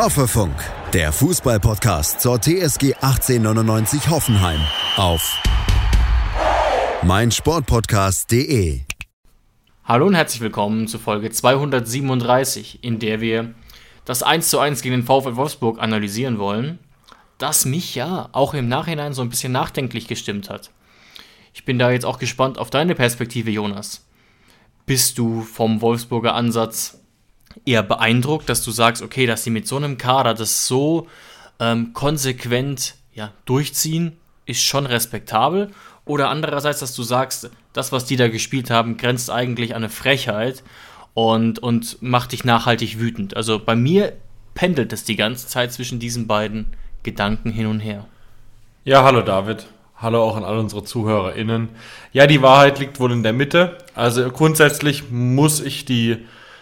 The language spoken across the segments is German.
Hoffefunk, der Fußball-Podcast zur TSG 1899 Hoffenheim auf meinsportpodcast.de. Hallo und herzlich willkommen zu Folge 237, in der wir das 1:1 gegen den VfL Wolfsburg analysieren wollen, das mich ja auch im Nachhinein so ein bisschen nachdenklich gestimmt hat. Ich bin da jetzt auch gespannt auf deine Perspektive, Jonas. Bist du vom Wolfsburger Ansatz eher beeindruckt, dass du sagst, okay, dass sie mit so einem Kader das so konsequent durchziehen, ist schon respektabel? Oder andererseits, dass du sagst, das, was die da gespielt haben, grenzt eigentlich an eine Frechheit und macht dich nachhaltig wütend. Also bei mir pendelt es die ganze Zeit zwischen diesen beiden Gedanken hin und her. Ja, hallo David. Hallo auch an alle unsere ZuhörerInnen. Ja, die Wahrheit liegt wohl in der Mitte. Also grundsätzlich muss ich die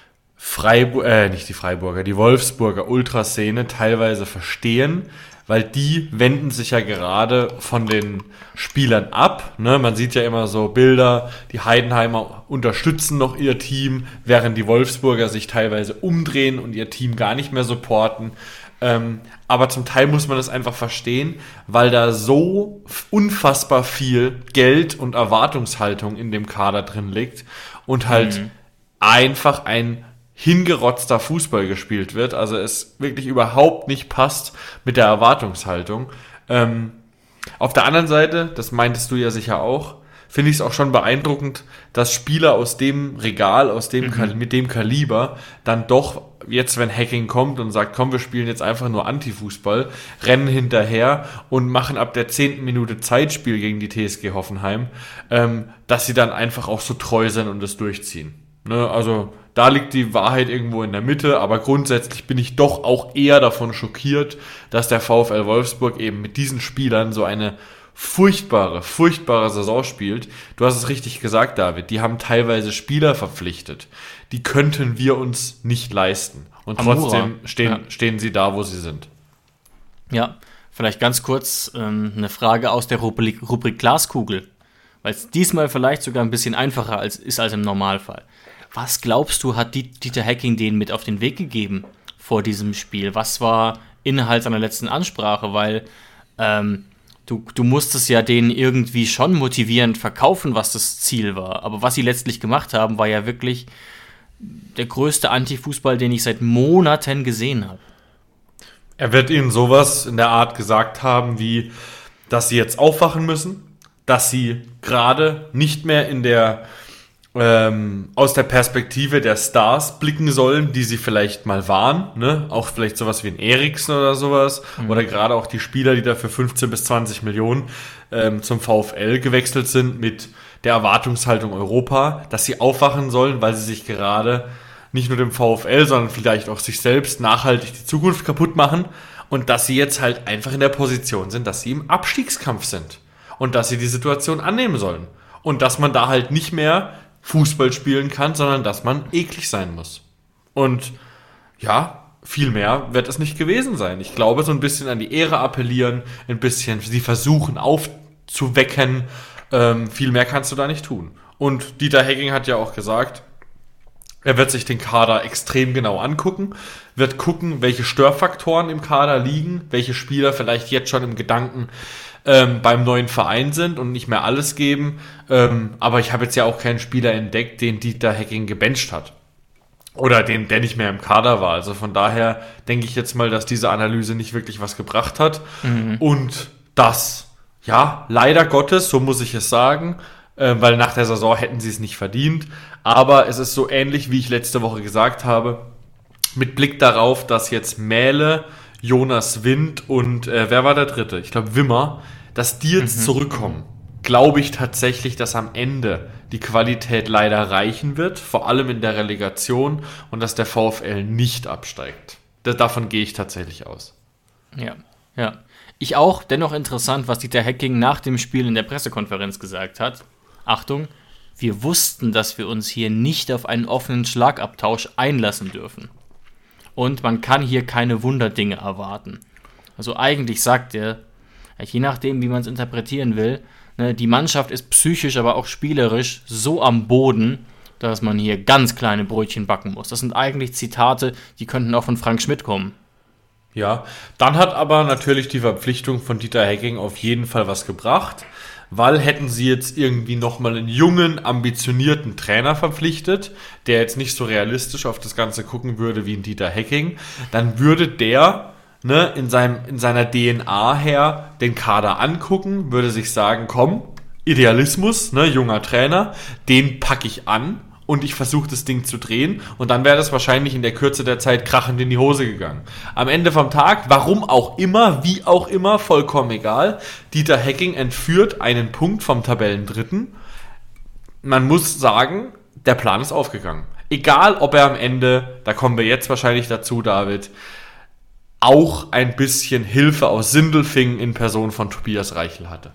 Wolfsburger Ultraszene teilweise verstehen, weil die wenden sich ja gerade von den Spielern ab. Ne? Man sieht ja immer so Bilder, die Heidenheimer unterstützen noch ihr Team, während die Wolfsburger sich teilweise umdrehen und ihr Team gar nicht mehr supporten. Aber zum Teil muss man das einfach verstehen, weil da so unfassbar viel Geld und Erwartungshaltung in dem Kader drin liegt und halt einfach ein hingerotzter Fußball gespielt wird, also es wirklich überhaupt nicht passt mit der Erwartungshaltung. Auf der anderen Seite, das meintest du ja sicher auch, finde ich es auch schon beeindruckend, dass Spieler aus dem Regal, mit dem Kaliber, dann doch jetzt, wenn Hacking kommt und sagt, komm, wir spielen jetzt einfach nur Antifußball, rennen hinterher und machen ab der 10. Minute Zeitspiel gegen die TSG Hoffenheim, dass sie dann einfach auch so treu sind und das durchziehen. Ne? Also da liegt die Wahrheit irgendwo in der Mitte, aber grundsätzlich bin ich doch auch eher davon schockiert, dass der VfL Wolfsburg eben mit diesen Spielern so eine furchtbare Saison spielt. Du hast es richtig gesagt, David, die haben teilweise Spieler verpflichtet, die könnten wir uns nicht leisten. Und trotzdem stehen sie da, wo sie sind. Ja, vielleicht ganz kurz eine Frage aus der Rubrik Glaskugel, weil es diesmal vielleicht sogar ein bisschen einfacher ist als im Normalfall. Was glaubst du, hat Dieter Hecking denen mit auf den Weg gegeben vor diesem Spiel? Was war Inhalt seiner letzten Ansprache? Weil du musstest ja denen irgendwie schon motivierend verkaufen, was das Ziel war. Aber was sie letztlich gemacht haben, war ja wirklich der größte Antifußball, den ich seit Monaten gesehen habe. Er wird ihnen sowas in der Art gesagt haben, wie, dass sie jetzt aufwachen müssen, dass sie gerade nicht mehr aus der Perspektive der Stars blicken sollen, die sie vielleicht mal waren, ne? Auch vielleicht sowas wie ein Eriksen oder sowas, oder gerade auch die Spieler, die da für 15 bis 20 Millionen zum VfL gewechselt sind mit der Erwartungshaltung Europa, dass sie aufwachen sollen, weil sie sich gerade nicht nur dem VfL, sondern vielleicht auch sich selbst nachhaltig die Zukunft kaputt machen und dass sie jetzt halt einfach in der Position sind, dass sie im Abstiegskampf sind und dass sie die Situation annehmen sollen und dass man da halt nicht mehr Fußball spielen kann, sondern dass man eklig sein muss. Und ja, viel mehr wird es nicht gewesen sein. Ich glaube, so ein bisschen an die Ehre appellieren, ein bisschen sie versuchen aufzuwecken, viel mehr kannst du da nicht tun. Und Dieter Hecking hat ja auch gesagt, er wird sich den Kader extrem genau angucken, wird gucken, welche Störfaktoren im Kader liegen, welche Spieler vielleicht jetzt schon im Gedanken beim neuen Verein sind und nicht mehr alles geben. Aber ich habe jetzt ja auch keinen Spieler entdeckt, den Dieter Hecking gebencht hat. Oder der nicht mehr im Kader war. Also von daher denke ich jetzt mal, dass diese Analyse nicht wirklich was gebracht hat. Und das, ja, leider Gottes, so muss ich es sagen, weil nach der Saison hätten sie es nicht verdient. Aber es ist so ähnlich, wie ich letzte Woche gesagt habe, mit Blick darauf, dass jetzt Mähle, Jonas Wind und wer war der dritte? Ich glaube Wimmer, dass die jetzt zurückkommen. Glaube ich tatsächlich, dass am Ende die Qualität leider reichen wird, vor allem in der Relegation, und dass der VfL nicht absteigt. Davon gehe ich tatsächlich aus. Ja. Ich auch. Dennoch interessant, was Dieter Hecking nach dem Spiel in der Pressekonferenz gesagt hat. Achtung, wir wussten, dass wir uns hier nicht auf einen offenen Schlagabtausch einlassen dürfen. Und man kann hier keine Wunderdinge erwarten. Also eigentlich sagt er, je nachdem, wie man es interpretieren will, ne, die Mannschaft ist psychisch, aber auch spielerisch so am Boden, dass man hier ganz kleine Brötchen backen muss. Das sind eigentlich Zitate, die könnten auch von Frank Schmidt kommen. Ja, dann hat aber natürlich die Verpflichtung von Dieter Hecking auf jeden Fall was gebracht, weil hätten sie jetzt irgendwie nochmal einen jungen, ambitionierten Trainer verpflichtet, der jetzt nicht so realistisch auf das Ganze gucken würde wie ein Dieter Hecking, dann würde der in seiner DNA her den Kader angucken, würde sich sagen, komm, Idealismus, junger Trainer, den packe ich an und ich versuche das Ding zu drehen und dann wäre das wahrscheinlich in der Kürze der Zeit krachend in die Hose gegangen. Am Ende vom Tag, warum auch immer, wie auch immer, vollkommen egal, Dieter Hecking entführt einen Punkt vom Tabellendritten. Man muss sagen, der Plan ist aufgegangen. Egal, ob er am Ende, da kommen wir jetzt wahrscheinlich dazu, David, auch ein bisschen Hilfe aus Sindelfingen in Person von Tobias Reichel hatte.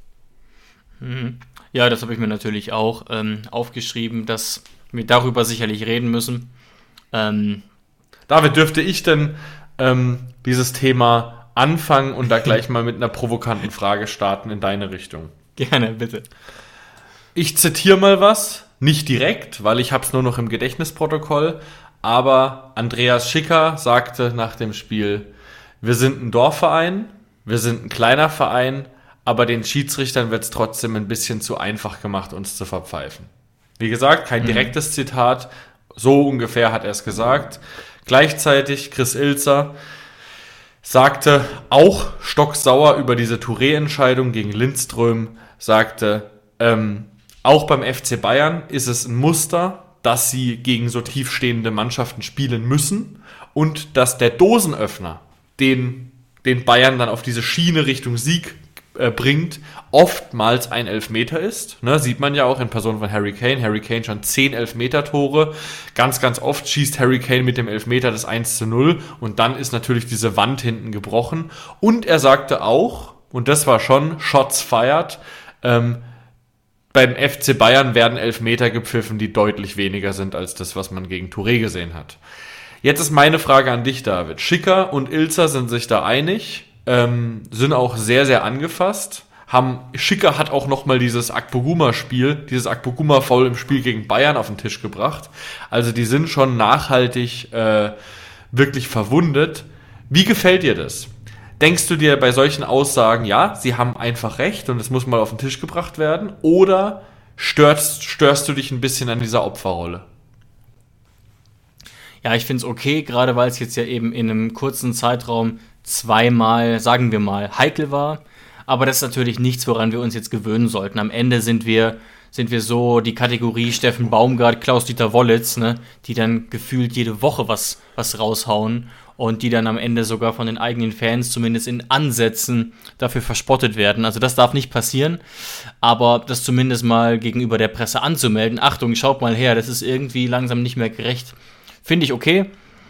Ja, das habe ich mir natürlich auch aufgeschrieben, dass wir darüber sicherlich reden müssen. David, dürfte ich denn dieses Thema anfangen und da gleich mal mit einer provokanten Frage starten in deine Richtung? Gerne, bitte. Ich zitiere mal was, nicht direkt, weil ich habe es nur noch im Gedächtnisprotokoll, aber Andreas Schicker sagte nach dem Spiel, wir sind ein Dorfverein, wir sind ein kleiner Verein, aber den Schiedsrichtern wird es trotzdem ein bisschen zu einfach gemacht, uns zu verpfeifen. Wie gesagt, kein direktes Zitat, so ungefähr hat er es gesagt. Gleichzeitig Chris Ilzer sagte auch stocksauer über diese Touré-Entscheidung gegen Lindström, sagte, auch beim FC Bayern ist es ein Muster, dass sie gegen so tiefstehende Mannschaften spielen müssen und dass der Dosenöffner, den Bayern dann auf diese Schiene Richtung Sieg bringt, oftmals ein Elfmeter ist. Sieht man ja auch in Person von Harry Kane. Harry Kane schon 10 Elfmeter-Tore. Ganz, ganz oft schießt Harry Kane mit dem Elfmeter das 1:0 und dann ist natürlich diese Wand hinten gebrochen. Und er sagte auch, und das war schon Shots fired, beim FC Bayern werden Elfmeter gepfiffen, die deutlich weniger sind als das, was man gegen Touré gesehen hat. Jetzt ist meine Frage an dich, David. Schicker und Ilzer sind sich da einig, sind auch sehr, sehr angefasst. Schicker hat auch nochmal dieses Akpoguma-Spiel, dieses Akpoguma-Foul im Spiel gegen Bayern auf den Tisch gebracht. Also die sind schon nachhaltig wirklich verwundet. Wie gefällt dir das? Denkst du dir bei solchen Aussagen, ja, sie haben einfach recht und es muss mal auf den Tisch gebracht werden? Oder störst du dich ein bisschen an dieser Opferrolle? Ja, ich finde es okay, gerade weil es jetzt ja eben in einem kurzen Zeitraum zweimal, sagen wir mal, heikel war. Aber das ist natürlich nichts, woran wir uns jetzt gewöhnen sollten. Am Ende sind wir so die Kategorie Steffen Baumgart, Klaus-Dieter Wollitz, die dann gefühlt jede Woche was raushauen und die dann am Ende sogar von den eigenen Fans zumindest in Ansätzen dafür verspottet werden. Also das darf nicht passieren, aber das zumindest mal gegenüber der Presse anzumelden. Achtung, schaut mal her, das ist irgendwie langsam nicht mehr gerecht. Finde ich okay.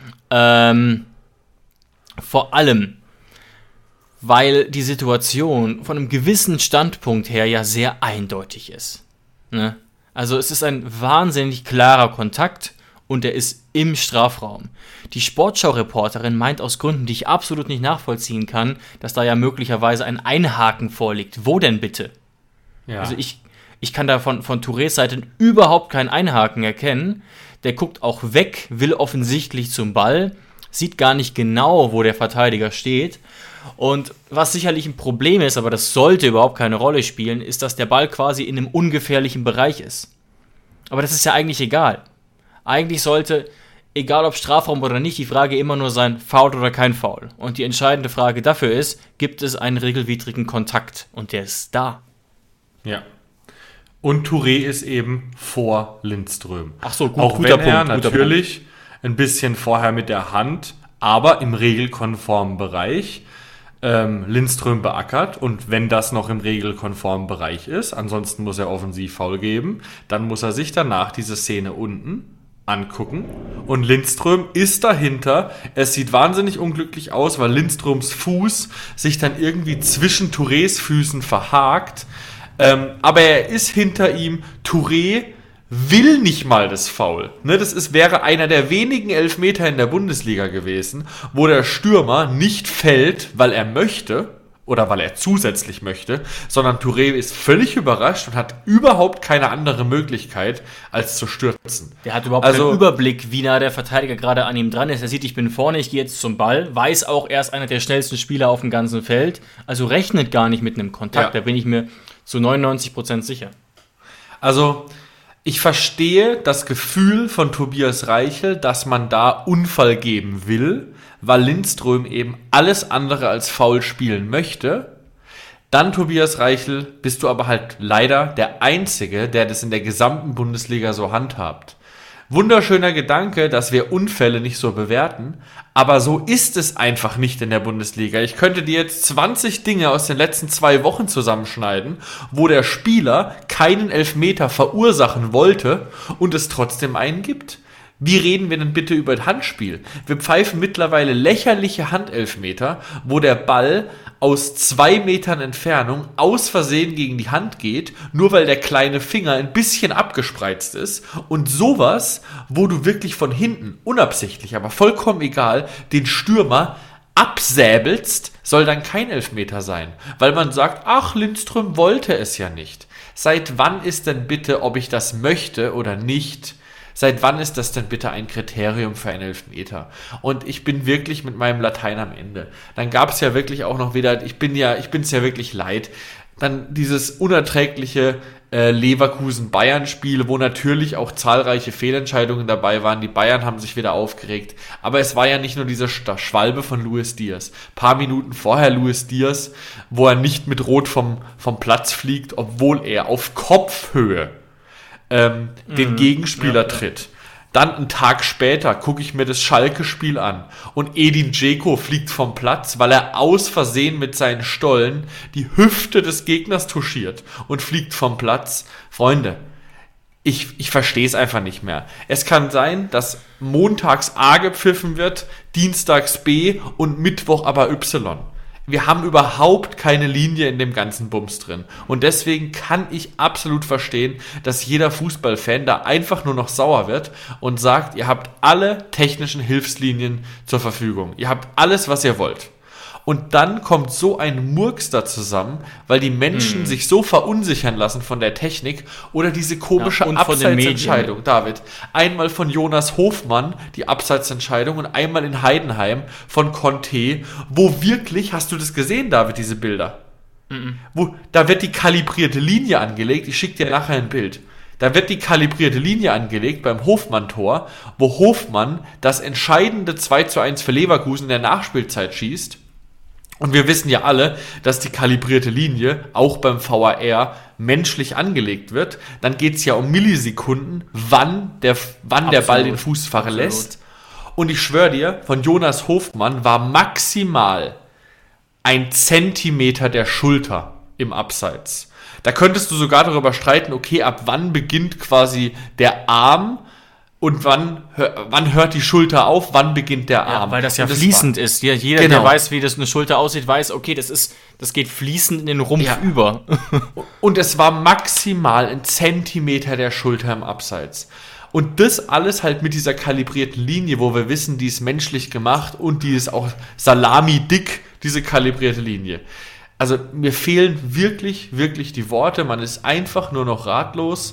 Vor allem, weil die Situation von einem gewissen Standpunkt her ja sehr eindeutig ist. Also es ist ein wahnsinnig klarer Kontakt und er ist im Strafraum. Die Sportschau-Reporterin meint aus Gründen, die ich absolut nicht nachvollziehen kann, dass da ja möglicherweise ein Einhaken vorliegt. Wo denn bitte? Ja. Also ich kann da von Tourés Seite überhaupt kein Einhaken erkennen. Der guckt auch weg, will offensichtlich zum Ball, sieht gar nicht genau, wo der Verteidiger steht. Und was sicherlich ein Problem ist, aber das sollte überhaupt keine Rolle spielen, ist, dass der Ball quasi in einem ungefährlichen Bereich ist. Aber das ist ja eigentlich egal. Eigentlich sollte, egal ob Strafraum oder nicht, die Frage immer nur sein, Foul oder kein Foul. Und die entscheidende Frage dafür ist, gibt es einen regelwidrigen Kontakt? Und der ist da. Ja. Und Touré ist eben vor Lindström. Ach so, auch guter Punkt. Er natürlich ein bisschen vorher mit der Hand, aber im regelkonformen Bereich Lindström beackert. Und wenn das noch im regelkonformen Bereich ist, ansonsten muss er offensiv Foul geben, dann muss er sich danach diese Szene unten angucken. Und Lindström ist dahinter. Es sieht wahnsinnig unglücklich aus, weil Lindströms Fuß sich dann irgendwie zwischen Tourés Füßen verhakt. Aber er ist hinter ihm. Touré will nicht mal das Foul. Wäre einer der wenigen Elfmeter in der Bundesliga gewesen, wo der Stürmer nicht fällt, weil er möchte oder weil er zusätzlich möchte, sondern Touré ist völlig überrascht und hat überhaupt keine andere Möglichkeit, als zu stürzen. Der hat überhaupt keinen Überblick, wie nah der Verteidiger gerade an ihm dran ist. Er sieht, ich bin vorne, ich gehe jetzt zum Ball, weiß auch, er ist einer der schnellsten Spieler auf dem ganzen Feld, also rechnet gar nicht mit einem Kontakt, da bin ich mir zu 99% sicher. Also, ich verstehe das Gefühl von Tobias Reichel, dass man da Unfall geben will, weil Lindström eben alles andere als faul spielen möchte. Dann, Tobias Reichel, bist du aber halt leider der Einzige, der das in der gesamten Bundesliga so handhabt. Wunderschöner Gedanke, dass wir Unfälle nicht so bewerten, aber so ist es einfach nicht in der Bundesliga. Ich könnte dir jetzt 20 Dinge aus den letzten 2 Wochen zusammenschneiden, wo der Spieler keinen Elfmeter verursachen wollte und es trotzdem einen gibt. Wie reden wir denn bitte über das Handspiel? Wir pfeifen mittlerweile lächerliche Handelfmeter, wo der Ball aus 2 Metern Entfernung aus Versehen gegen die Hand geht, nur weil der kleine Finger ein bisschen abgespreizt ist. Und sowas, wo du wirklich von hinten, unabsichtlich, aber vollkommen egal, den Stürmer absäbelst, soll dann kein Elfmeter sein. Weil man sagt, ach, Lindström wollte es ja nicht. Seit wann ist denn bitte, ob ich das möchte oder nicht, seit wann ist das denn bitte ein Kriterium für einen Elfmeter? Und ich bin wirklich mit meinem Latein am Ende. Dann gab es ja wirklich auch noch wieder, ich bin es ja wirklich leid, dann dieses unerträgliche Leverkusen-Bayern-Spiel, wo natürlich auch zahlreiche Fehlentscheidungen dabei waren. Die Bayern haben sich wieder aufgeregt. Aber es war ja nicht nur diese Schwalbe von Luis Diaz. Paar Minuten vorher Luis Diaz, wo er nicht mit Rot vom Platz fliegt, obwohl er auf Kopfhöhe den Gegenspieler tritt. Dann einen Tag später gucke ich mir das Schalke-Spiel an und Edin Dzeko fliegt vom Platz, weil er aus Versehen mit seinen Stollen die Hüfte des Gegners touchiert und fliegt vom Platz. Freunde, ich verstehe es einfach nicht mehr. Es kann sein, dass montags A gepfiffen wird, dienstags B und Mittwoch aber Y. Wir haben überhaupt keine Linie in dem ganzen Bums drin. Und deswegen kann ich absolut verstehen, dass jeder Fußballfan da einfach nur noch sauer wird und sagt, ihr habt alle technischen Hilfslinien zur Verfügung. Ihr habt alles, was ihr wollt. Und dann kommt so ein Murks da zusammen, weil die Menschen sich so verunsichern lassen von der Technik oder diese komische Abseitsentscheidung, David. Einmal von Jonas Hofmann, die Abseitsentscheidung, und einmal in Heidenheim von Conte, wo wirklich, hast du das gesehen, David, diese Bilder? Da wird die kalibrierte Linie angelegt, ich schicke dir nachher ein Bild. Da wird die kalibrierte Linie angelegt beim Hofmann-Tor, wo Hofmann das entscheidende 2:1 für Leverkusen in der Nachspielzeit schießt. Und wir wissen ja alle, dass die kalibrierte Linie auch beim VAR menschlich angelegt wird. Dann geht es ja um Millisekunden, wann der Ball den Fuß verlässt. Und ich schwöre dir, von Jonas Hofmann war maximal 1 Zentimeter der Schulter im Abseits. Da könntest du sogar darüber streiten, okay, ab wann beginnt quasi der Arm und wann hört die Schulter auf, wann beginnt der Arm. Ja, weil das ja fließend ist. Jeder, der weiß, wie das eine Schulter aussieht, weiß, okay, das geht fließend in den Rumpf über. Und es war maximal 1 Zentimeter der Schulter im Abseits. Und das alles halt mit dieser kalibrierten Linie, wo wir wissen, die ist menschlich gemacht und die ist auch salami-dick, diese kalibrierte Linie. Also mir fehlen wirklich, wirklich die Worte. Man ist einfach nur noch ratlos.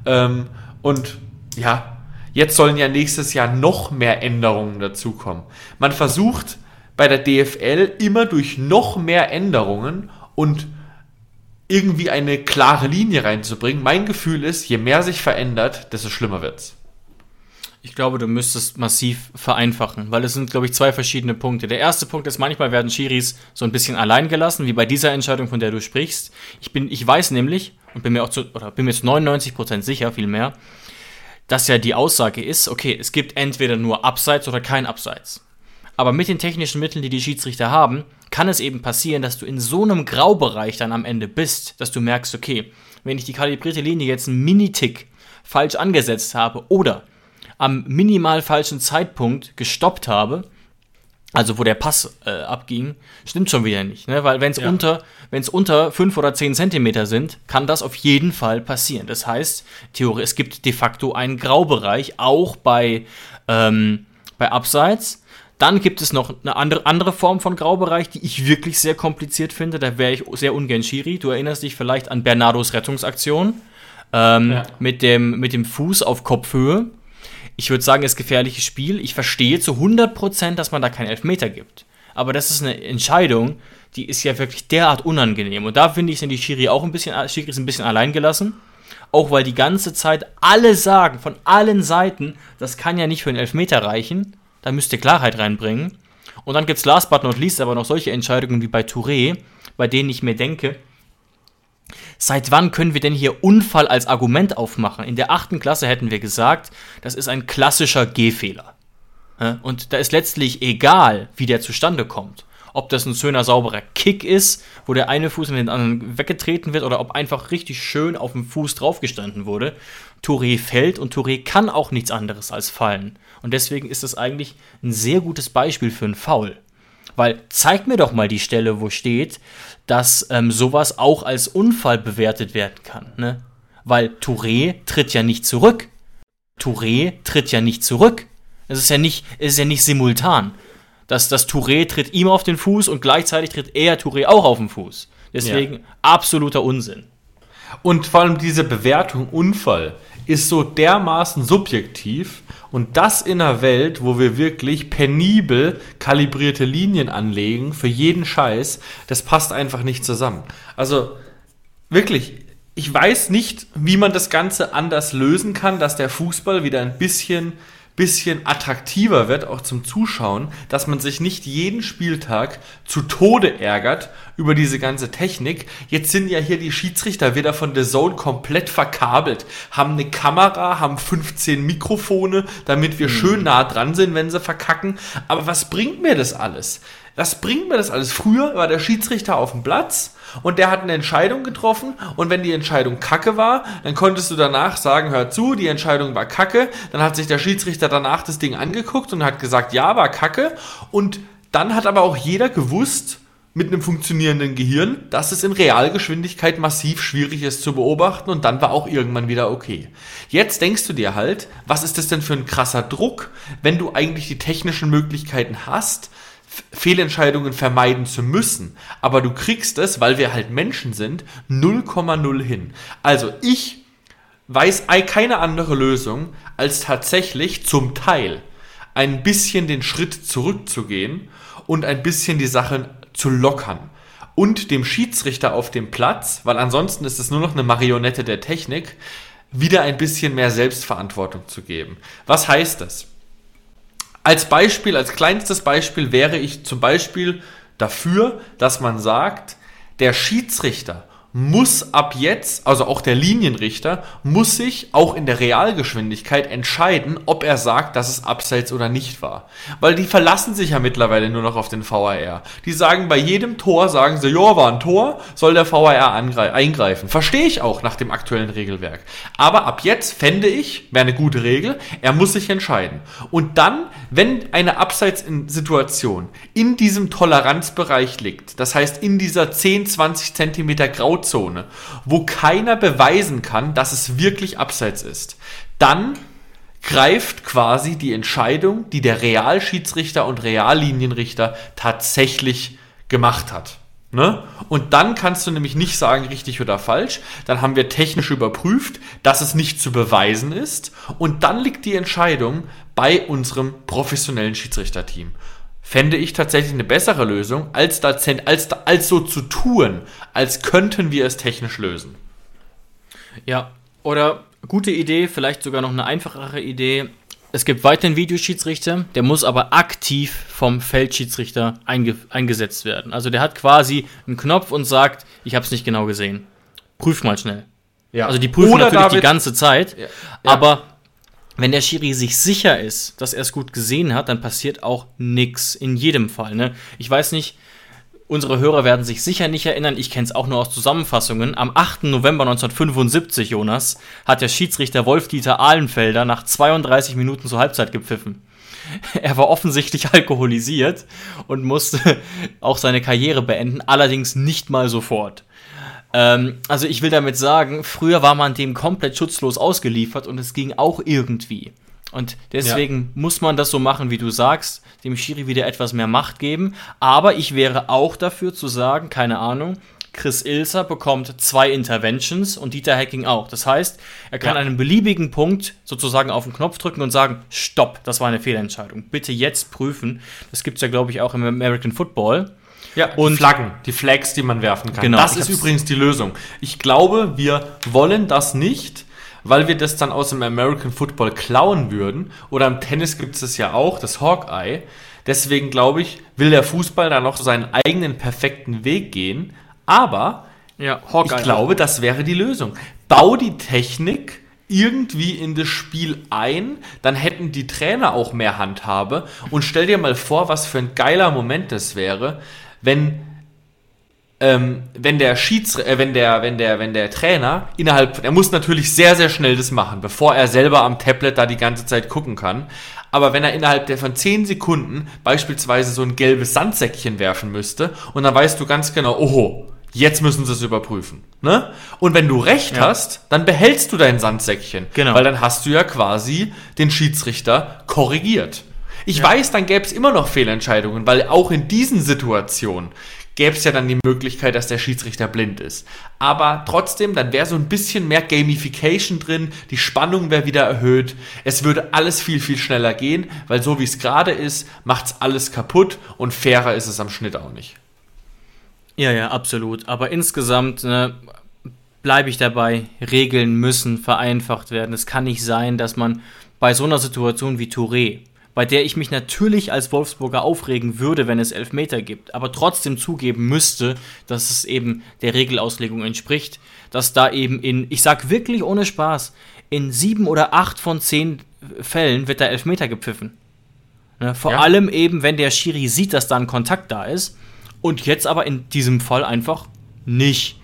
Und ja, jetzt sollen ja nächstes Jahr noch mehr Änderungen dazukommen. Man versucht bei der DFL immer durch noch mehr Änderungen und irgendwie eine klare Linie reinzubringen. Mein Gefühl ist, je mehr sich verändert, desto schlimmer wird's. Ich glaube, du müsstest massiv vereinfachen, weil es sind, glaube ich, 2 verschiedene Punkte. Der erste Punkt ist, manchmal werden Schiris so ein bisschen allein gelassen, wie bei dieser Entscheidung, von der du sprichst. Ich weiß nämlich, und bin mir zu 99% sicher, vielmehr, dass ja die Aussage ist, okay, es gibt entweder nur Abseits oder kein Abseits. Aber mit den technischen Mitteln, die die Schiedsrichter haben, kann es eben passieren, dass du in so einem Graubereich dann am Ende bist, dass du merkst, okay, wenn ich die kalibrierte Linie jetzt einen Minitick falsch angesetzt habe oder am minimal falschen Zeitpunkt gestoppt habe, also wo der Pass abging, stimmt schon wieder nicht. Ne? Weil wenn es unter 5 oder 10 Zentimeter sind, kann das auf jeden Fall passieren. Das heißt, es gibt de facto einen Graubereich, auch bei Abseits. Dann gibt es noch eine andere Form von Graubereich, die ich wirklich sehr kompliziert finde. Da wäre ich sehr ungern Schiri. Du erinnerst dich vielleicht an Bernardos Rettungsaktion mit dem Fuß auf Kopfhöhe. Ich würde sagen, es ist ein gefährliches Spiel. Ich verstehe zu 100%, dass man da keinen Elfmeter gibt. Aber das ist eine Entscheidung, die ist ja wirklich derart unangenehm. Und da finde ich, sind die Schiris ein bisschen allein gelassen. Auch weil die ganze Zeit alle sagen, von allen Seiten, das kann ja nicht für einen Elfmeter reichen. Da müsst ihr Klarheit reinbringen. Und dann gibt es last but not least aber noch solche Entscheidungen wie bei Touré, bei denen ich mir denke, seit wann können wir denn hier Unfall als Argument aufmachen? In der 8. Klasse hätten wir gesagt, das ist ein klassischer Gehfehler. Und da ist letztlich egal, wie der zustande kommt. Ob das ein schöner, sauberer Kick ist, wo der eine Fuß in den anderen weggetreten wird, oder ob einfach richtig schön auf dem Fuß draufgestanden wurde. Touré fällt und Touré kann auch nichts anderes als fallen. Und deswegen ist das eigentlich ein sehr gutes Beispiel für einen Foul. Weil zeig mir doch mal die Stelle, wo steht, dass sowas auch als Unfall bewertet werden kann. Ne? Weil Touré tritt ja nicht zurück. Es ist ja nicht simultan. Das Touré tritt ihm auf den Fuß und gleichzeitig tritt er Touré auch auf den Fuß. Deswegen absoluter Unsinn. Und vor allem diese Bewertung Unfall ist so dermaßen subjektiv, und das in einer Welt, wo wir wirklich penibel kalibrierte Linien anlegen für jeden Scheiß, das passt einfach nicht zusammen. Also wirklich, ich weiß nicht, wie man das Ganze anders lösen kann, dass der Fußball wieder ein bisschen attraktiver wird, auch zum Zuschauen, dass man sich nicht jeden Spieltag zu Tode ärgert über diese ganze Technik. Jetzt sind ja hier die Schiedsrichter wieder von The Zone komplett verkabelt, haben eine Kamera, haben 15 Mikrofone, damit wir schön nah dran sind, wenn sie verkacken. Aber was bringt mir das alles? Früher war der Schiedsrichter auf dem Platz und der hat eine Entscheidung getroffen, und wenn die Entscheidung kacke war, dann konntest du danach sagen, hör zu, die Entscheidung war kacke. Dann hat sich der Schiedsrichter danach das Ding angeguckt und hat gesagt, ja, war kacke. Und dann hat aber auch jeder gewusst, mit einem funktionierenden Gehirn, dass es in Realgeschwindigkeit massiv schwierig ist zu beobachten, und dann war auch irgendwann wieder okay. Jetzt denkst du dir halt, was ist das denn für ein krasser Druck, wenn du eigentlich die technischen Möglichkeiten hast, Fehlentscheidungen vermeiden zu müssen, aber du kriegst es, weil wir halt Menschen sind, 0,0 hin. Also ich weiß keine andere Lösung, als tatsächlich zum Teil ein bisschen den Schritt zurückzugehen und ein bisschen die Sachen zu lockern. Und dem Schiedsrichter auf dem Platz, weil ansonsten ist es nur noch eine Marionette der Technik, wieder ein bisschen mehr Selbstverantwortung zu geben. Was heißt das? Als kleinstes Beispiel wäre ich zum Beispiel dafür, dass man sagt, der Schiedsrichter muss ab jetzt, also auch der Linienrichter, muss sich auch in der Realgeschwindigkeit entscheiden, ob er sagt, dass es Abseits oder nicht war. Weil die verlassen sich ja mittlerweile nur noch auf den VAR. Die sagen bei jedem Tor, sagen sie, ja, war ein Tor, soll der VAR eingreifen. Verstehe ich auch nach dem aktuellen Regelwerk. Aber ab jetzt fände ich, wäre eine gute Regel, er muss sich entscheiden. Und dann, wenn eine Abseits-Situation in diesem Toleranzbereich liegt, das heißt in dieser 10-20 Zentimeter Grauzone, wo keiner beweisen kann, dass es wirklich Abseits ist, dann greift quasi die Entscheidung, die der Realschiedsrichter und Reallinienrichter tatsächlich gemacht hat. Ne? Und dann kannst du nämlich nicht sagen, richtig oder falsch, dann haben wir technisch überprüft, dass es nicht zu beweisen ist, und dann liegt die Entscheidung bei unserem professionellen Schiedsrichterteam. Fände ich tatsächlich eine bessere Lösung, als so zu tun, als könnten wir es technisch lösen. Ja, oder gute Idee, vielleicht sogar noch eine einfachere Idee. Es gibt weiterhin Videoschiedsrichter, der muss aber aktiv vom Feldschiedsrichter eingesetzt werden. Also der hat quasi einen Knopf und sagt, ich habe es nicht genau gesehen. Prüf mal schnell. Ja. Also die prüfen oder natürlich die ganze Zeit, aber wenn der Schiri sich sicher ist, dass er es gut gesehen hat, dann passiert auch nichts. In jedem Fall. Ne? Ich weiß nicht, unsere Hörer werden sich sicher nicht erinnern, ich kenne es auch nur aus Zusammenfassungen. Am 8. November 1975, Jonas, hat der Schiedsrichter Wolf-Dieter Ahlenfelder nach 32 Minuten zur Halbzeit gepfiffen. Er war offensichtlich alkoholisiert und musste auch seine Karriere beenden, allerdings nicht mal sofort. Also ich will damit sagen, früher war man dem komplett schutzlos ausgeliefert und es ging auch irgendwie. Und deswegen muss man das so machen, wie du sagst, dem Schiri wieder etwas mehr Macht geben. Aber ich wäre auch dafür zu sagen, keine Ahnung, Chris Ilser bekommt 2 Interventions und Dieter Hecking auch. Das heißt, er kann an einem beliebigen Punkt sozusagen auf den Knopf drücken und sagen, stopp, das war eine Fehlentscheidung. Bitte jetzt prüfen. Das gibt es ja, glaube ich, auch im American Football. Ja, und die Flags, die man werfen kann. Genau, das ist übrigens die Lösung. Ich glaube, wir wollen das nicht, weil wir das dann aus dem American Football klauen würden. Oder im Tennis gibt es das ja auch, das Hawkeye. Deswegen glaube ich, will der Fußball da noch seinen eigenen perfekten Weg gehen. Aber ich glaube, das wäre die Lösung. Bau die Technik irgendwie in das Spiel ein, dann hätten die Trainer auch mehr Handhabe. Und stell dir mal vor, was für ein geiler Moment das wäre, wenn der Trainer er muss natürlich sehr, sehr schnell das machen, bevor er selber am Tablet da die ganze Zeit gucken kann. Aber wenn er innerhalb von 10 Sekunden beispielsweise so ein gelbes Sandsäckchen werfen müsste und dann weißt du ganz genau, oho, jetzt müssen sie es überprüfen. Ne? Und wenn du recht hast, dann behältst du dein Sandsäckchen. Genau. Weil dann hast du ja quasi den Schiedsrichter korrigiert. Ich weiß, dann gäbe es immer noch Fehlentscheidungen, weil auch in diesen Situationen gäbe es ja dann die Möglichkeit, dass der Schiedsrichter blind ist. Aber trotzdem, dann wäre so ein bisschen mehr Gamification drin, die Spannung wäre wieder erhöht, es würde alles viel, viel schneller gehen, weil so wie es gerade ist, macht es alles kaputt und fairer ist es am Schnitt auch nicht. Ja, absolut. Aber insgesamt bleibe ich dabei, Regeln müssen vereinfacht werden. Es kann nicht sein, dass man bei so einer Situation wie Touré, bei der ich mich natürlich als Wolfsburger aufregen würde, wenn es Elfmeter gibt, aber trotzdem zugeben müsste, dass es eben der Regelauslegung entspricht, dass da eben ich sag wirklich ohne Spaß, in 7 oder 8 von 10 Fällen wird da Elfmeter gepfiffen. Vor allem eben, wenn der Schiri sieht, dass da ein Kontakt da ist. Und jetzt aber in diesem Fall einfach nicht.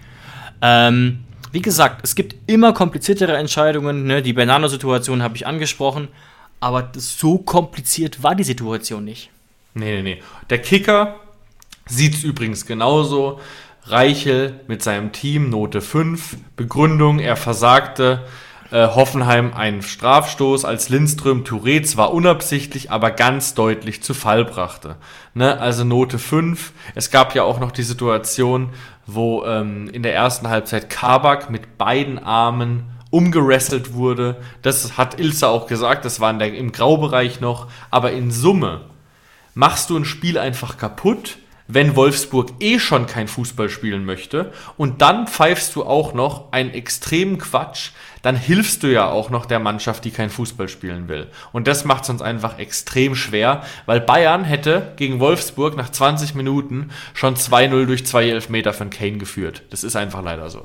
Wie gesagt, es gibt immer kompliziertere Entscheidungen. Ne? Die Bernardo-Situation habe ich angesprochen. Aber so kompliziert war die Situation nicht. Nee. Der Kicker sieht es übrigens genauso. Reichel mit seinem Team, Note 5. Begründung, er versagte Hoffenheim einen Strafstoß, als Lindström Touré zwar unabsichtlich, aber ganz deutlich zu Fall brachte. Ne? Also Note 5. Es gab ja auch noch die Situation, wo in der ersten Halbzeit Kabak mit beiden Armen umgerasselt wurde. Das hat Ilse auch gesagt, das war im Graubereich noch. Aber in Summe machst du ein Spiel einfach kaputt, wenn Wolfsburg schon kein Fußball spielen möchte und dann pfeifst du auch noch einen extremen Quatsch, dann hilfst du ja auch noch der Mannschaft, die kein Fußball spielen will. Und das macht es uns einfach extrem schwer, weil Bayern hätte gegen Wolfsburg nach 20 Minuten schon 2-0 durch 2 Elfmeter von Kane geführt. Das ist einfach leider so.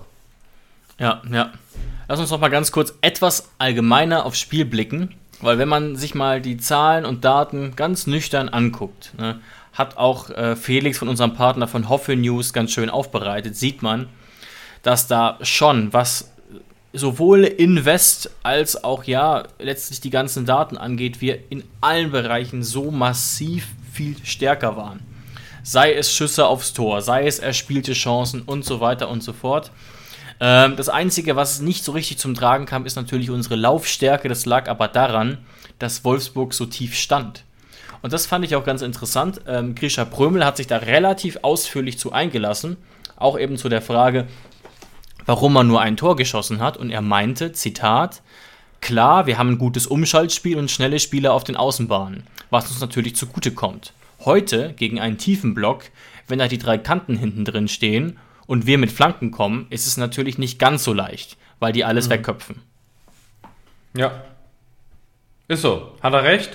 Ja. Lass uns noch mal ganz kurz etwas allgemeiner aufs Spiel blicken, weil wenn man sich mal die Zahlen und Daten ganz nüchtern anguckt, ne, hat auch Felix von unserem Partner von Hoffe News ganz schön aufbereitet, sieht man, dass da schon, was sowohl Invest als auch letztlich die ganzen Daten angeht, wir in allen Bereichen so massiv viel stärker waren. Sei es Schüsse aufs Tor, sei es erspielte Chancen und so weiter und so fort. Das Einzige, was nicht so richtig zum Tragen kam, ist natürlich unsere Laufstärke. Das lag aber daran, dass Wolfsburg so tief stand. Und das fand ich auch ganz interessant. Grisha Prömel hat sich da relativ ausführlich zu eingelassen, auch eben zu der Frage, warum man nur ein Tor geschossen hat. Und er meinte, Zitat, klar, wir haben ein gutes Umschaltspiel und schnelle Spieler auf den Außenbahnen, was uns natürlich zugutekommt. Heute, gegen einen tiefen Block, wenn da die 3 Kanten hinten drin stehen und wir mit Flanken kommen, ist es natürlich nicht ganz so leicht, weil die alles wegköpfen. Ja, ist so. Hat er recht.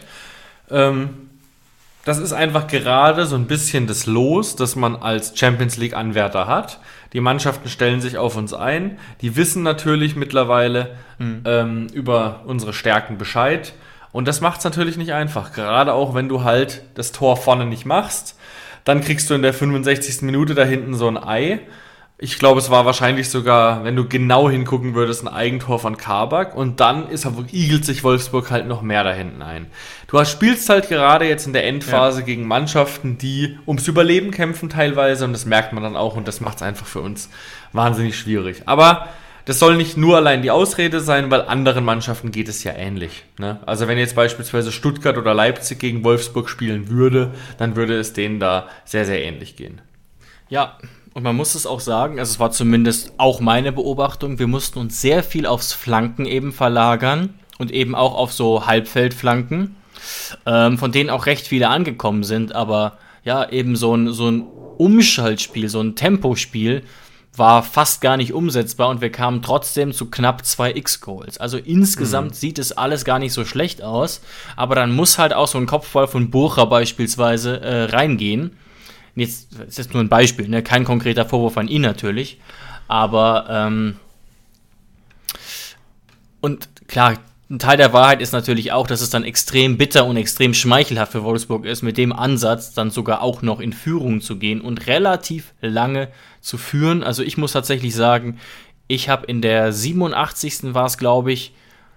Das ist einfach gerade so ein bisschen das Los, das man als Champions-League-Anwärter hat. Die Mannschaften stellen sich auf uns ein. Die wissen natürlich mittlerweile über unsere Stärken Bescheid. Und das macht es natürlich nicht einfach. Gerade auch, wenn du halt das Tor vorne nicht machst. Dann kriegst du in der 65. Minute da hinten so ein Ei. Ich glaube, es war wahrscheinlich sogar, wenn du genau hingucken würdest, ein Eigentor von Kabak. Und dann igelt sich Wolfsburg halt noch mehr da hinten ein. Du spielst halt gerade jetzt in der Endphase gegen Mannschaften, die ums Überleben kämpfen teilweise. Und das merkt man dann auch. Und das macht es einfach für uns wahnsinnig schwierig. Aber das soll nicht nur allein die Ausrede sein, weil anderen Mannschaften geht es ja ähnlich. Ne? Also wenn jetzt beispielsweise Stuttgart oder Leipzig gegen Wolfsburg spielen würde, dann würde es denen da sehr, sehr ähnlich gehen. Ja, und man muss es auch sagen, also es war zumindest auch meine Beobachtung, wir mussten uns sehr viel aufs Flanken eben verlagern und eben auch auf so Halbfeldflanken, von denen auch recht viele angekommen sind, aber ja, eben so ein Umschaltspiel, so ein Tempospiel war fast gar nicht umsetzbar und wir kamen trotzdem zu knapp 2 X-Goals. Also insgesamt sieht es alles gar nicht so schlecht aus, aber dann muss halt auch so ein Kopfball von Burcher beispielsweise reingehen. Jetzt ist jetzt nur ein Beispiel, ne? Kein konkreter Vorwurf an ihn natürlich, aber und klar, ein Teil der Wahrheit ist natürlich auch, dass es dann extrem bitter und extrem schmeichelhaft für Wolfsburg ist, mit dem Ansatz dann sogar auch noch in Führung zu gehen und relativ lange zu führen. Also ich muss tatsächlich sagen, ich habe in der 87. war es, glaube ich,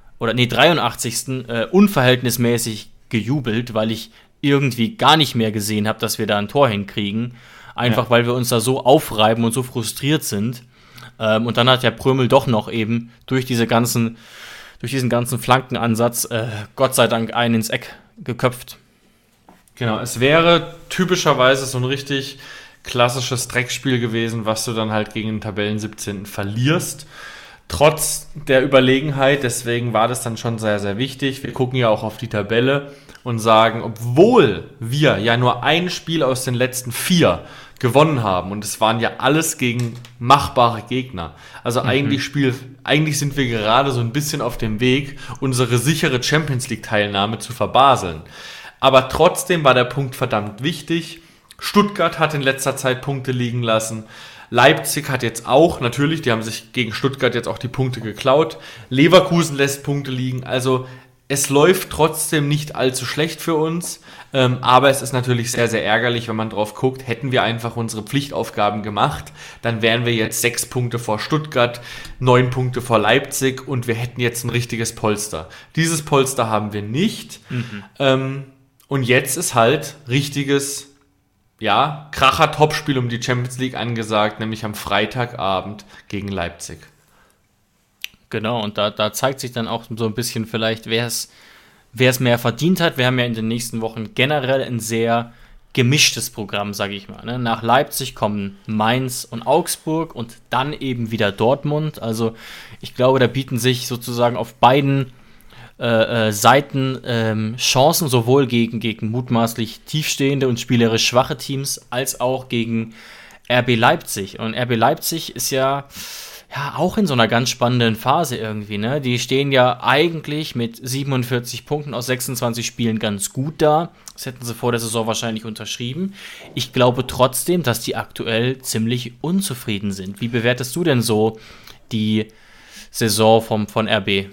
83. Unverhältnismäßig gejubelt, weil ich irgendwie gar nicht mehr gesehen habe, dass wir da ein Tor hinkriegen. Einfach weil wir uns da so aufreiben und so frustriert sind. Und dann hat der Prömel doch noch eben durch diesen ganzen Flankenansatz Gott sei Dank einen ins Eck geköpft. Genau, es wäre typischerweise so ein richtig klassisches Dreckspiel gewesen, was du dann halt gegen den Tabellen 17. verlierst. Trotz der Überlegenheit, deswegen war das dann schon sehr, sehr wichtig. Wir gucken ja auch auf die Tabelle und sagen, obwohl wir ja nur ein Spiel aus den letzten 4 gewonnen haben und es waren ja alles gegen machbare Gegner. Also eigentlich sind wir gerade so ein bisschen auf dem Weg, unsere sichere Champions-League-Teilnahme zu verbaseln. Aber trotzdem war der Punkt verdammt wichtig. Stuttgart hat in letzter Zeit Punkte liegen lassen. Leipzig hat jetzt auch, natürlich, die haben sich gegen Stuttgart jetzt auch die Punkte geklaut. Leverkusen lässt Punkte liegen. Also es läuft trotzdem nicht allzu schlecht für uns, aber es ist natürlich sehr, sehr ärgerlich, wenn man drauf guckt, hätten wir einfach unsere Pflichtaufgaben gemacht, dann wären wir jetzt 6 Punkte vor Stuttgart, 9 Punkte vor Leipzig und wir hätten jetzt ein richtiges Polster. Dieses Polster haben wir nicht und jetzt ist halt richtiges, ja, Kracher-Topspiel um die Champions League angesagt, nämlich am Freitagabend gegen Leipzig. Genau, und da zeigt sich dann auch so ein bisschen vielleicht, wer es mehr verdient hat. Wir haben ja in den nächsten Wochen generell ein sehr gemischtes Programm, sage ich mal. Ne? Nach Leipzig kommen Mainz und Augsburg und dann eben wieder Dortmund. Also ich glaube, da bieten sich sozusagen auf beiden Seiten Chancen, sowohl gegen mutmaßlich tiefstehende und spielerisch schwache Teams, als auch gegen RB Leipzig. Und RB Leipzig ist ja auch in so einer ganz spannenden Phase irgendwie, ne? Die stehen ja eigentlich mit 47 Punkten aus 26 Spielen ganz gut da. Das hätten sie vor der Saison wahrscheinlich unterschrieben. Ich glaube trotzdem, dass die aktuell ziemlich unzufrieden sind. Wie bewertest du denn so die Saison von RB?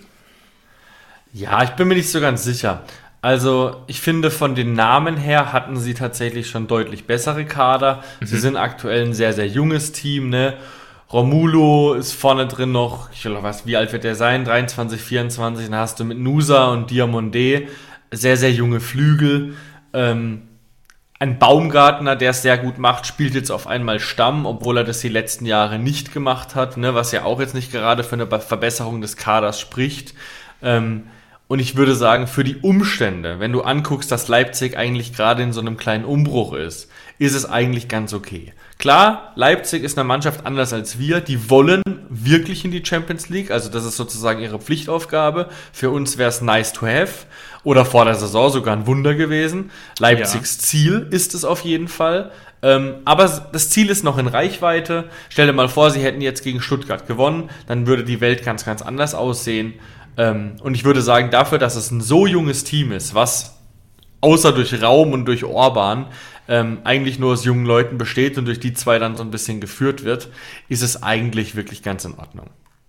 Ja, ich bin mir nicht so ganz sicher. Also ich finde, von den Namen her hatten sie tatsächlich schon deutlich bessere Kader. Sie sind aktuell ein sehr, sehr junges Team, ne? Romulo ist vorne drin noch, ich weiß, wie alt wird der sein? 23, 24, dann hast du mit Nusa und Diomandé sehr, sehr junge Flügel. Ein Baumgartner, der es sehr gut macht, spielt jetzt auf einmal Stamm, obwohl er das die letzten Jahre nicht gemacht hat, ne? Was ja auch jetzt nicht gerade für eine Verbesserung des Kaders spricht. Und ich würde sagen, für die Umstände, wenn du anguckst, dass Leipzig eigentlich gerade in so einem kleinen Umbruch ist es eigentlich ganz okay. Klar, Leipzig ist eine Mannschaft anders als wir, die wollen wirklich in die Champions League, also das ist sozusagen ihre Pflichtaufgabe. Für uns wäre es nice to have oder vor der Saison sogar ein Wunder gewesen. Leipzigs Ziel ist es auf jeden Fall. Aber das Ziel ist noch in Reichweite. Stell dir mal vor, sie hätten jetzt gegen Stuttgart gewonnen, dann würde die Welt ganz, ganz anders aussehen. Und ich würde sagen, dafür, dass es ein so junges Team ist, was außer durch Raum und durch Orban eigentlich nur aus jungen Leuten besteht und durch die zwei dann so ein bisschen geführt wird, ist es eigentlich wirklich ganz in Ordnung.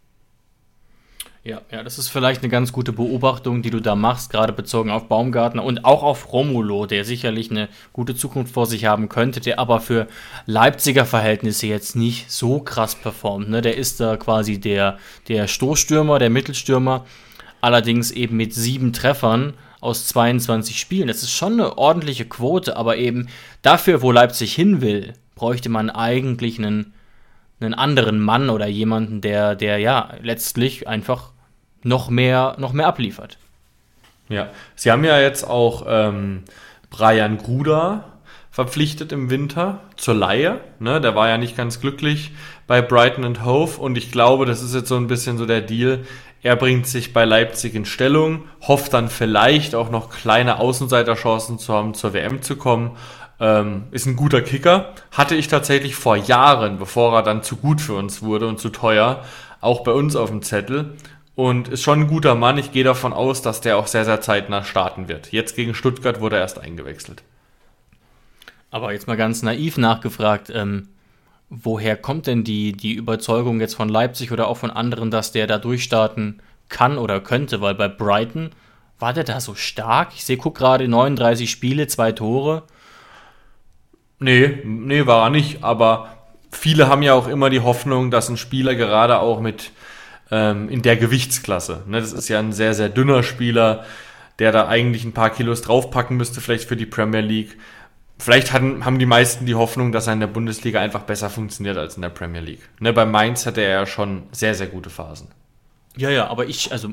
Ja, das ist vielleicht eine ganz gute Beobachtung, die du da machst, gerade bezogen auf Baumgartner und auch auf Romulo, der sicherlich eine gute Zukunft vor sich haben könnte, der aber für Leipziger Verhältnisse jetzt nicht so krass performt. Ne? Der ist da quasi der Stoßstürmer, der Mittelstürmer, allerdings eben mit 7 Treffern aus 22 Spielen. Das ist schon eine ordentliche Quote, aber eben dafür, wo Leipzig hin will, bräuchte man eigentlich einen einen anderen Mann oder jemanden, der ja letztlich einfach noch mehr abliefert. Ja, sie haben ja jetzt auch Brian Gruda verpflichtet im Winter zur Leihe. Ne? Der war ja nicht ganz glücklich bei Brighton and Hove und ich glaube, das ist jetzt so ein bisschen so der Deal. Er bringt sich bei Leipzig in Stellung, hofft dann vielleicht auch noch kleine Außenseiterchancen zu haben, zur WM zu kommen. Ist ein guter Kicker. Hatte ich tatsächlich vor Jahren, bevor er dann zu gut für uns wurde und zu teuer, auch bei uns auf dem Zettel. Und ist schon ein guter Mann. Ich gehe davon aus, dass der auch sehr, sehr zeitnah starten wird. Jetzt gegen Stuttgart wurde er erst eingewechselt. Aber jetzt mal ganz naiv nachgefragt, woher kommt denn die Überzeugung jetzt von Leipzig oder auch von anderen, dass der da durchstarten kann oder könnte? Weil bei Brighton war der da so stark? Guck gerade 39 Spiele, 2 Tore. Nee, war er nicht. Aber viele haben ja auch immer die Hoffnung, dass ein Spieler gerade auch mit in der Gewichtsklasse, ne, das ist ja ein sehr, sehr dünner Spieler, der da eigentlich ein paar Kilos draufpacken müsste, vielleicht für die Premier League. Vielleicht haben die meisten die Hoffnung, dass er in der Bundesliga einfach besser funktioniert als in der Premier League. Ne, bei Mainz hatte er ja schon sehr, sehr gute Phasen. Ja, aber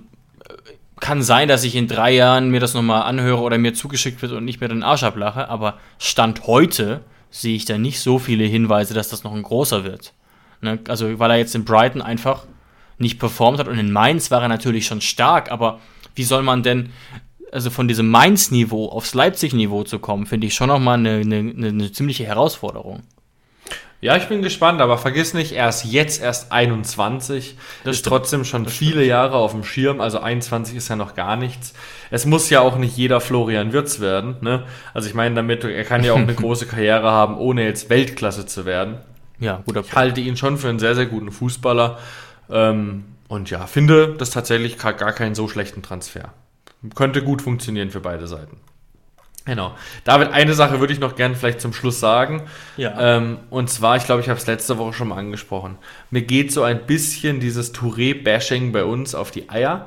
kann sein, dass ich in 3 Jahren mir das nochmal anhöre oder mir zugeschickt wird und nicht mehr den Arsch ablache, aber Stand heute sehe ich da nicht so viele Hinweise, dass das noch ein großer wird. Ne, also, weil er jetzt in Brighton einfach nicht performt hat und in Mainz war er natürlich schon stark, aber wie soll man denn, also von diesem Mainz-Niveau aufs Leipzig-Niveau zu kommen, finde ich schon nochmal eine ziemliche Herausforderung. Ja, ich bin gespannt, aber vergiss nicht, er ist jetzt erst 21, das ist trotzdem schon viele Jahre auf dem Schirm, also 21 ist ja noch gar nichts. Es muss ja auch nicht jeder Florian Wirtz werden, ne? Also ich meine damit, er kann ja auch eine große Karriere haben, ohne jetzt Weltklasse zu werden. Ja, guter Punkt. Ich halte ihn schon für einen sehr, sehr guten Fußballer. Und ja, finde das tatsächlich gar keinen so schlechten Transfer. Könnte gut funktionieren für beide Seiten. Genau. David, eine Sache würde ich noch gerne vielleicht zum Schluss sagen. Ja. Und zwar, ich glaube, ich habe es letzte Woche schon mal angesprochen. Mir geht so ein bisschen dieses Touré-Bashing bei uns auf die Eier.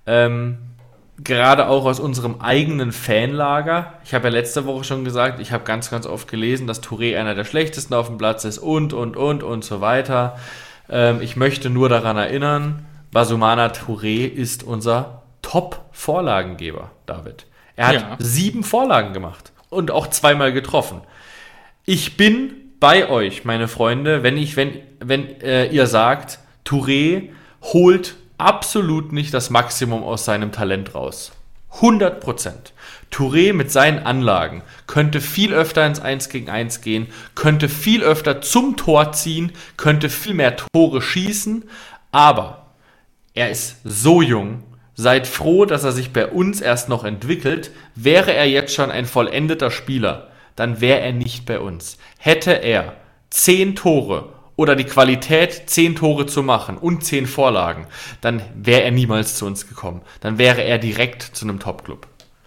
Gerade auch aus unserem eigenen Fanlager. Ich habe ja letzte Woche schon gesagt, ich habe ganz, ganz oft gelesen, dass Touré einer der schlechtesten auf dem Platz ist und so weiter. Ich möchte nur daran erinnern, Basumana Touré ist unser Top-Vorlagengeber, David. Er hat 7 Vorlagen gemacht und auch 2-mal getroffen. Ich bin bei euch, meine Freunde, wenn ihr sagt, Touré holt absolut nicht das Maximum aus seinem Talent raus. 100%. Touré mit seinen Anlagen könnte viel öfter ins 1 gegen 1 gehen, könnte viel öfter zum Tor ziehen, könnte viel mehr Tore schießen, aber er ist so jung. Seid froh, dass er sich bei uns erst noch entwickelt. Wäre er jetzt schon ein vollendeter Spieler, dann wäre er nicht bei uns. Hätte er 10 Tore oder die Qualität, 10 Tore zu machen und 10 Vorlagen, dann wäre er niemals zu uns gekommen. Dann wäre er direkt zu einem Top-Club.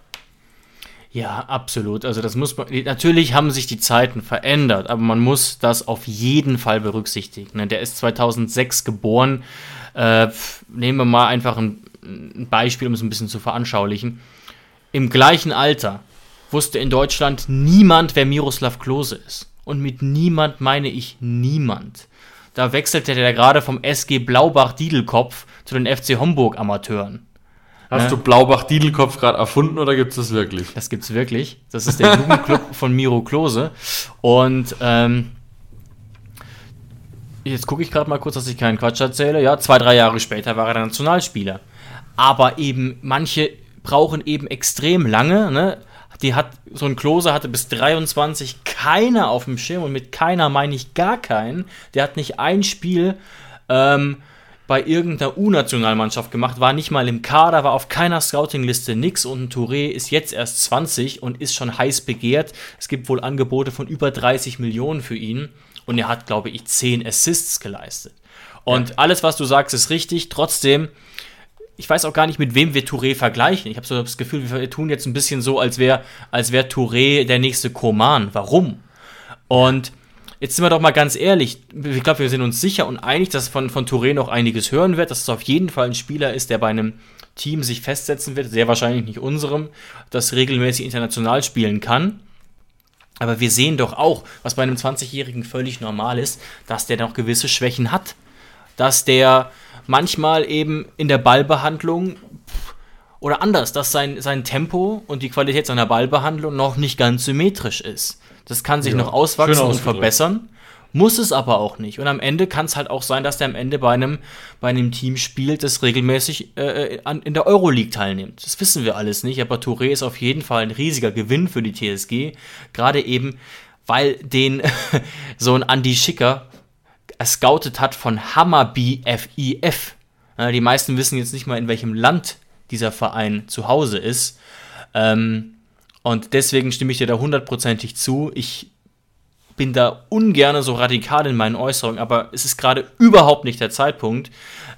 Ja, absolut. Also das muss man. Natürlich haben sich die Zeiten verändert, aber man muss das auf jeden Fall berücksichtigen. Der ist 2006 geboren. Nehmen wir mal einfach ein Beispiel, um es ein bisschen zu veranschaulichen. Im gleichen Alter wusste in Deutschland niemand, wer Miroslav Klose ist. Und mit niemand meine ich niemand. Da wechselte der gerade vom SG Blaubach-Diedelkopf zu den FC Homburg-Amateuren. Hast du Blaubach-Diedelkopf gerade erfunden oder gibt es das wirklich? Das gibt's wirklich. Das ist der Jugendclub von Miro Klose. Und jetzt gucke ich gerade mal kurz, dass ich keinen Quatsch erzähle. Ja, 2-3 Jahre später war er der Nationalspieler. Aber eben, manche brauchen eben extrem lange. Ne? So ein Klose hatte bis 23 keiner auf dem Schirm. Und mit keiner meine ich gar keinen. Der hat nicht ein Spiel bei irgendeiner U-Nationalmannschaft gemacht, war nicht mal im Kader, war auf keiner Scouting-Liste, nix. Und ein Touré ist jetzt erst 20 und ist schon heiß begehrt. Es gibt wohl Angebote von über 30 Millionen für ihn. Und er hat, glaube ich, 10 Assists geleistet. Und alles, was du sagst, ist richtig. Trotzdem, ich weiß auch gar nicht, mit wem wir Touré vergleichen. Ich habe so das Gefühl, wir tun jetzt ein bisschen so, als wär Touré der nächste Coman. Warum? Und jetzt sind wir doch mal ganz ehrlich. Ich glaube, wir sind uns sicher und einig, dass von Touré noch einiges hören wird, dass es auf jeden Fall ein Spieler ist, der bei einem Team sich festsetzen wird, sehr wahrscheinlich nicht unserem, das regelmäßig international spielen kann. Aber wir sehen doch auch, was bei einem 20-Jährigen völlig normal ist, dass der noch gewisse Schwächen hat. Dass der manchmal eben in der Ballbehandlung oder anders, dass sein Tempo und die Qualität seiner Ballbehandlung noch nicht ganz symmetrisch ist. Das kann sich noch auswachsen und verbessern, muss es aber auch nicht. Und am Ende kann es halt auch sein, dass der am Ende bei einem Team spielt, das regelmäßig in der Euroleague teilnimmt. Das wissen wir alles nicht, aber Touré ist auf jeden Fall ein riesiger Gewinn für die TSG. Gerade eben, weil den so ein Andi Schicker scoutet hat von Hammarby FIF. Die meisten wissen jetzt nicht mal, in welchem Land dieser Verein zu Hause ist. Und deswegen stimme ich dir da 100%ig zu. Ich bin da ungern so radikal in meinen Äußerungen, aber es ist gerade überhaupt nicht der Zeitpunkt,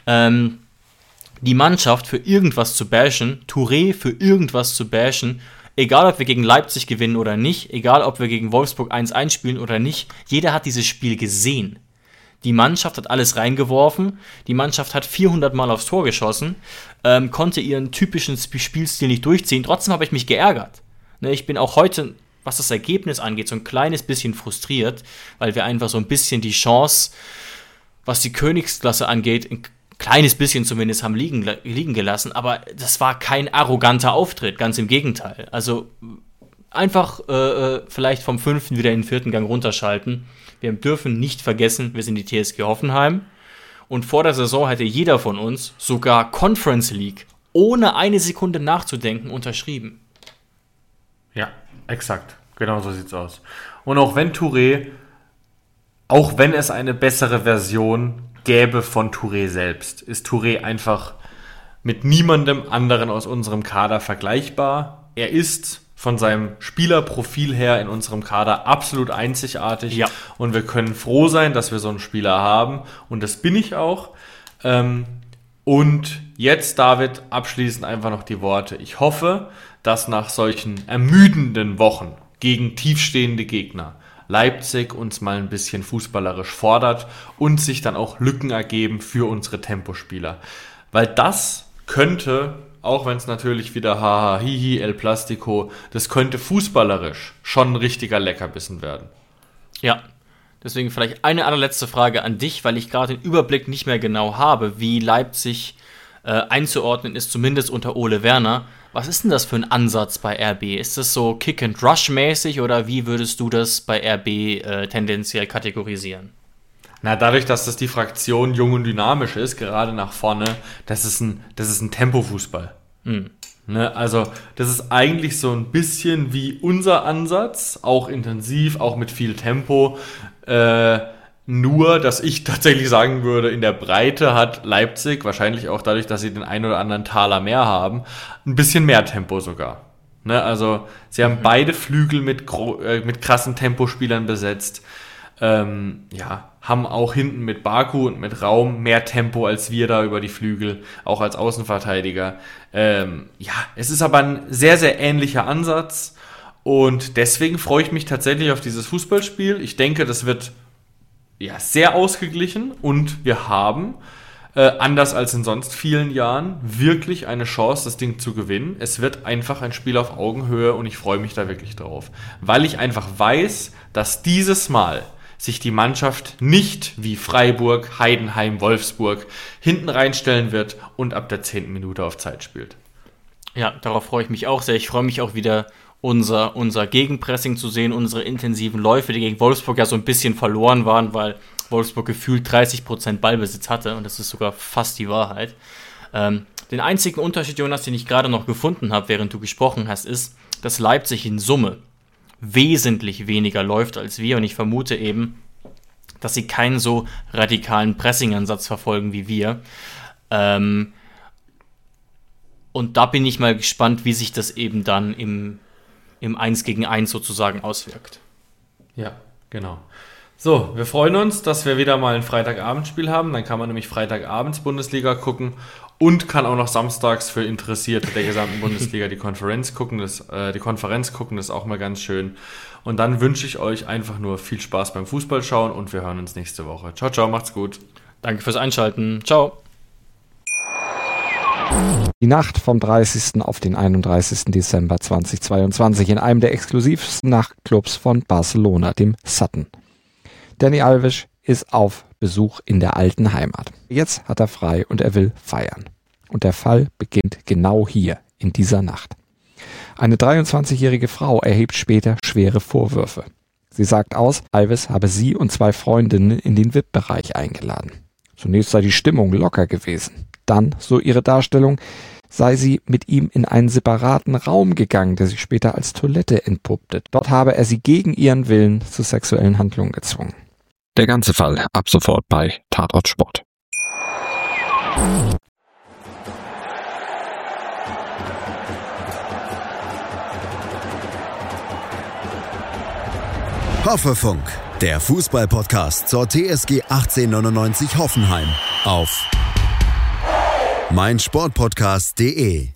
die Mannschaft für irgendwas zu bashen, Touré für irgendwas zu bashen, egal ob wir gegen Leipzig gewinnen oder nicht, egal ob wir gegen Wolfsburg 1-1 spielen oder nicht, jeder hat dieses Spiel gesehen. Die Mannschaft hat alles reingeworfen, die Mannschaft hat 400 Mal aufs Tor geschossen, konnte ihren typischen Spielstil nicht durchziehen, trotzdem habe ich mich geärgert. Ich bin auch heute, was das Ergebnis angeht, so ein kleines bisschen frustriert, weil wir einfach so ein bisschen die Chance, was die Königsklasse angeht, ein kleines bisschen zumindest haben liegen gelassen, aber das war kein arroganter Auftritt, ganz im Gegenteil. Also einfach vielleicht vom 5. wieder in den 4. Gang runterschalten. Wir dürfen nicht vergessen, wir sind die TSG Hoffenheim und vor der Saison hätte jeder von uns sogar Conference League ohne eine Sekunde nachzudenken unterschrieben. Ja, exakt. Genau so sieht's aus. Und auch wenn Touré, auch wenn es eine bessere Version gäbe von Touré selbst, ist Touré einfach mit niemandem anderen aus unserem Kader vergleichbar. Er ist von seinem Spielerprofil her in unserem Kader absolut einzigartig. Ja. Und wir können froh sein, dass wir so einen Spieler haben. Und das bin ich auch. Und jetzt, David, abschließend einfach noch die Worte. Ich hoffe, dass nach solchen ermüdenden Wochen gegen tiefstehende Gegner Leipzig uns mal ein bisschen fußballerisch fordert und sich dann auch Lücken ergeben für unsere Tempospieler. Weil das könnte, auch wenn es natürlich wieder haha, hihi, El Plastico, das könnte fußballerisch schon ein richtiger Leckerbissen werden. Ja, deswegen vielleicht eine allerletzte Frage an dich, weil ich gerade den Überblick nicht mehr genau habe, wie Leipzig einzuordnen ist, zumindest unter Ole Werner. Was ist denn das für ein Ansatz bei RB? Ist das so Kick-and-Rush-mäßig oder wie würdest du das bei RB tendenziell kategorisieren? Na, dadurch, dass das die Fraktion jung und dynamisch ist, gerade nach vorne, das ist ein Tempofußball. Ne, also das ist eigentlich so ein bisschen wie unser Ansatz, auch intensiv, auch mit viel Tempo. Nur, dass ich tatsächlich sagen würde, in der Breite hat Leipzig, wahrscheinlich auch dadurch, dass sie den einen oder anderen Taler mehr haben, ein bisschen mehr Tempo sogar. Ne, also sie haben beide Flügel mit krassen Tempospielern besetzt. Haben auch hinten mit Baku und mit Raum mehr Tempo als wir da über die Flügel, auch als Außenverteidiger. Es ist aber ein sehr, sehr ähnlicher Ansatz und deswegen freue ich mich tatsächlich auf dieses Fußballspiel. Ich denke, das wird sehr ausgeglichen und wir haben, anders als in sonst vielen Jahren, wirklich eine Chance, das Ding zu gewinnen. Es wird einfach ein Spiel auf Augenhöhe und ich freue mich da wirklich drauf, weil ich einfach weiß, dass dieses Mal sich die Mannschaft nicht wie Freiburg, Heidenheim, Wolfsburg hinten reinstellen wird und ab der 10. Minute auf Zeit spielt. Ja, darauf freue ich mich auch sehr. Ich freue mich auch wieder, unser Gegenpressing zu sehen, unsere intensiven Läufe, die gegen Wolfsburg ja so ein bisschen verloren waren, weil Wolfsburg gefühlt 30% Ballbesitz hatte und das ist sogar fast die Wahrheit. Den einzigen Unterschied, Jonas, den ich gerade noch gefunden habe, während du gesprochen hast, ist, dass Leipzig in Summe wesentlich weniger läuft als wir und ich vermute eben, dass sie keinen so radikalen Pressing-Ansatz verfolgen wie wir. Und da bin ich mal gespannt, wie sich das eben dann im 1 gegen 1 sozusagen auswirkt. Ja, genau. So, wir freuen uns, dass wir wieder mal ein Freitagabendspiel haben. Dann kann man nämlich Freitagabends Bundesliga gucken und kann auch noch samstags für Interessierte der gesamten Bundesliga die Konferenz gucken. Das ist auch mal ganz schön. Und dann wünsche ich euch einfach nur viel Spaß beim Fußballschauen und wir hören uns nächste Woche. Ciao, ciao, macht's gut. Danke fürs Einschalten. Ciao. Die Nacht vom 30. auf den 31. Dezember 2022 in einem der exklusivsten Nachtclubs von Barcelona, dem Sutton. Dani Alves ist auf Besuch in der alten Heimat. Jetzt hat er frei und er will feiern. Und der Fall beginnt genau hier, in dieser Nacht. Eine 23-jährige Frau erhebt später schwere Vorwürfe. Sie sagt aus, Alves habe sie und 2 Freundinnen in den VIP-Bereich eingeladen. Zunächst sei die Stimmung locker gewesen. Dann, so ihre Darstellung, sei sie mit ihm in einen separaten Raum gegangen, der sich später als Toilette entpuppte. Dort habe er sie gegen ihren Willen zu sexuellen Handlungen gezwungen. Der ganze Fall ab sofort bei Tatort Sport. Hoffefunk, der Fußball-Podcast zur TSG 1899 Hoffenheim auf meinsportpodcast.de.